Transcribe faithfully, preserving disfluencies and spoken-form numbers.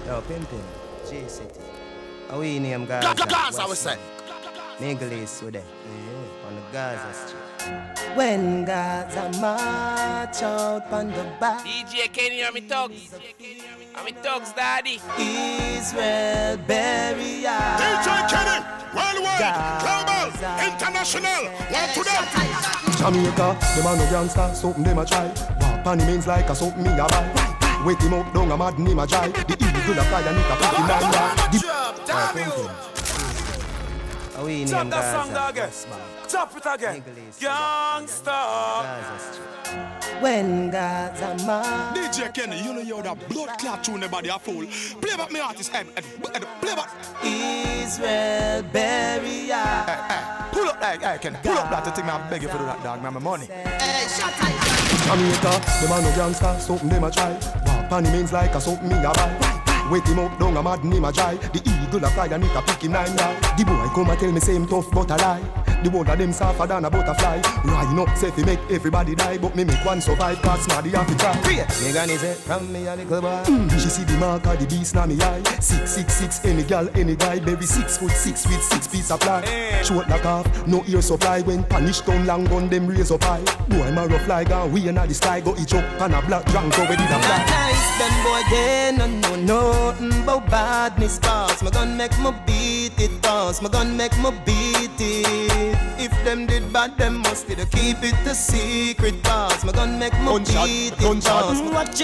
Yo, Pimpin, J-City. How we name Gaza? Gaza, I was saying. Niggas with that. On the Gaza Street. When Gaza march out on the back. D J Kenny, I'm in thugs. I'm in thugs, daddy. Israel barrier. D J Kenny, worldwide, global, international. What to them? Jamaica, them a no gangster, something them a try. Walk on means like a something me a buy. Wake him up, down a mad name a dry. The eagle a fly and it a put in the How we name Chop that Gaza? song dog again. Chop it again. Youngster. When Gaza march. D J Kenny, you know you're that blood clot tune nobody a fool. Play back me artist, eh, eh, eh, play back. Israel barrier. Hey, hey, pull up like, hey, Kenny, pull up that thing, I beg you for that dog, man, my money. Hey, shut up. Jamaica, them a no gangster, something them a try. Walk on means like a something me a buy. Wake him up, down a mad name a dry. The eagle a fly and it a pick him nine yard. The boy come and tell me same tough but a lie. The whole of them suffer than a butterfly. Line up, say fi make everybody die, but me make one survive, cause smarty have to try. Me gonna say from me a little boy. Mm, she see the mark of the beast na me eye. Six, six, six, any gal, any guy. Baby six foot six with six piece of fly. Hey. Short like half, no ear supply. When punish down long gun, them raise up high. Boy, I'm a rough like and we in the sky. Go each up and a black drunk over the fly. Nice, them boy, they no know nothing about badness. Cause my gun make me beat it. Cause my gun make me beat it. If them did bad, them must did keep it a secret. Cause my gun make me Gunshot, beat it. gunshot. Cause me watch